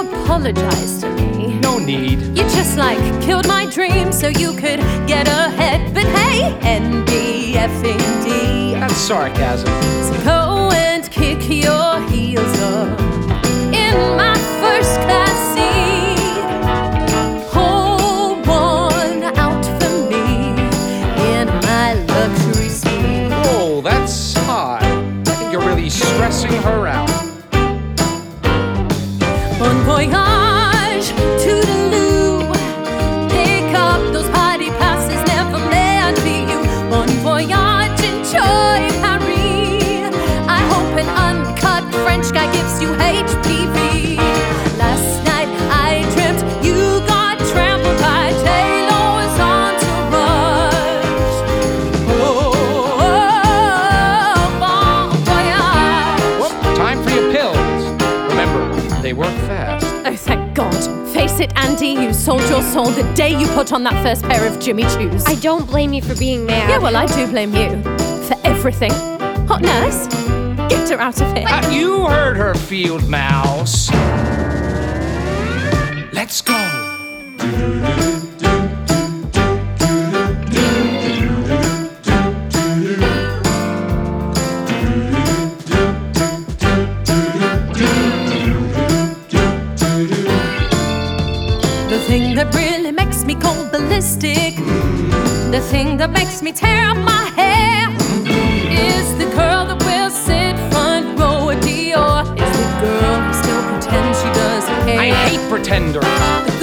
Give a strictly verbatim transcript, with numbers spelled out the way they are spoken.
apologize to me. No need. You just like killed my dream so you could get ahead. But hey, N B F D. That's sarcasm. So go and kick your heels up in my first class seat. Pour one out for me in my luxury suite. Oh, that's high. I think you're really stressing her out. Bon voyage, toodaloo. Pick up those party passes, never meant for you. Bon voyage, enjoy Paris. I hope an uncut French guy gives you H P V. Last night I dreamt you got trampled by Taylor's entourage. Oh, oh, oh, bon voyage. Well, time for your pills. Remember, they work fast. Oh, thank God. Face it, Andy, you sold your soul the day you put on that first pair of Jimmy Choos. I don't blame you for being mad. Yeah, well, I do blame you for everything. Hot nurse, get her out of here. Uh, you heard her, field mouse. Let's go. The thing that really makes me go ballistic, the thing that makes me tear up my hair, is the girl that will sit front row at Dior. Is the girl who still pretends she doesn't care. I hate pretenders. The